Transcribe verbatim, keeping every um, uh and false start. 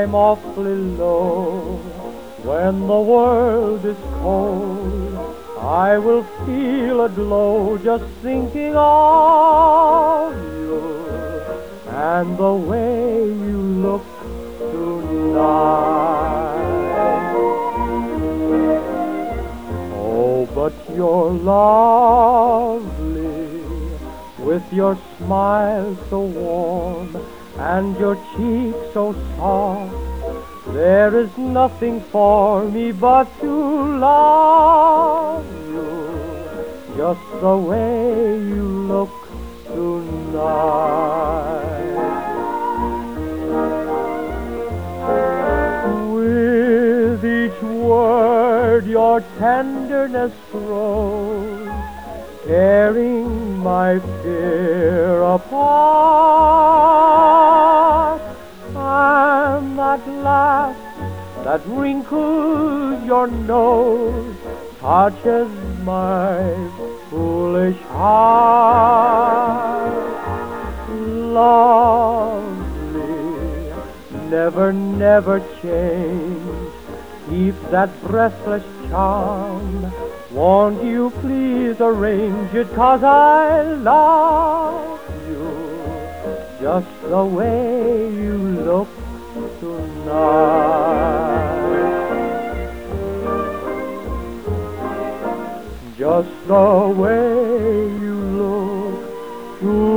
I'm awfully low. When the world is cold, I will feel a glow just thinking of you and the way you look tonight. Oh, but you're lovely, with your smile so warm and your cheeks so soft. There is nothing for me but to love you just the way you look tonight. With each word your tenderness grows, tearing my fear apart. And that laugh that wrinkles your nose touches my foolish heart. Lovely, never, never change. Keep that breathless charm. Won't you please arrange it, 'cause I love you just the way you look tonight. Just the way you look tonight.